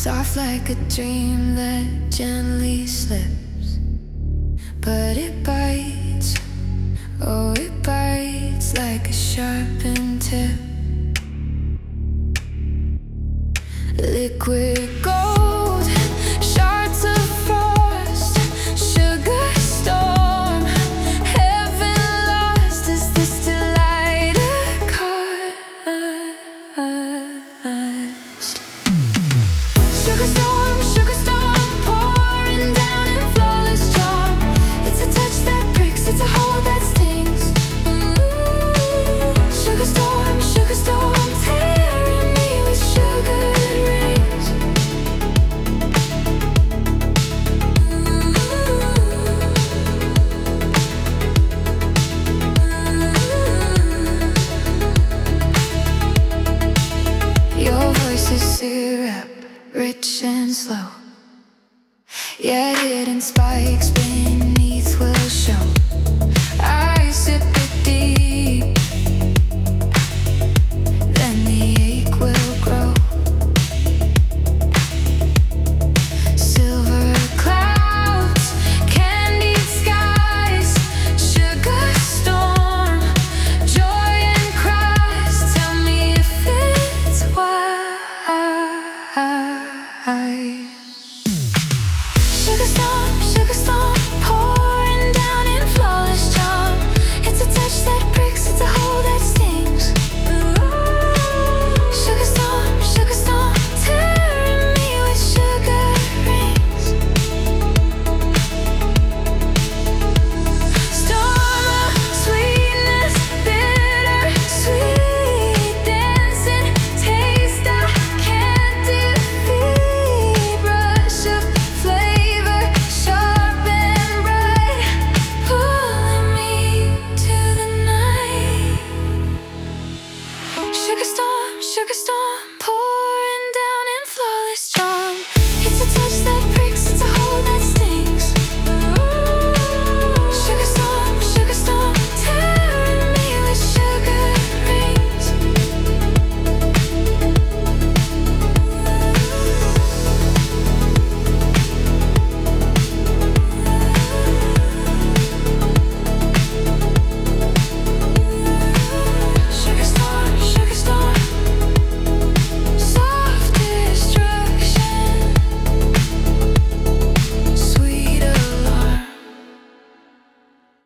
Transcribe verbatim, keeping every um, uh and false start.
Soft like a dream that gently slips, but it bites, oh it bites like a sharpened tip. Liquid gold, shards of frost, sugar storm, heaven lost. Is this delight a cost? Sugar storm, sugar storm, pouring down in flawless charm. It's a touch that pricks, it's a hold that stings. Ooh. Sugar storm, sugar storm, tearing me with sugar rings. Ooh. Your voice is syrup, rich and slow, yet hidden spikes beneath will show. I sip it deep, then the ache will grow. Silver clouds, candied skies, sugar storm, joy and cries. Tell me if it's wise. Sugar storm, sugar storm, pouring down in flawless charm. It's a touch that pricks, it's a hold that stings. Sugar storm, sugar storm, tearing me with sugar rings. Storm of sweetness, bitter sweet, dancing taste I can't defeat. Rush of flavor, sharp and bright, pulling me to the night. Sugar storm, sugar storm, pour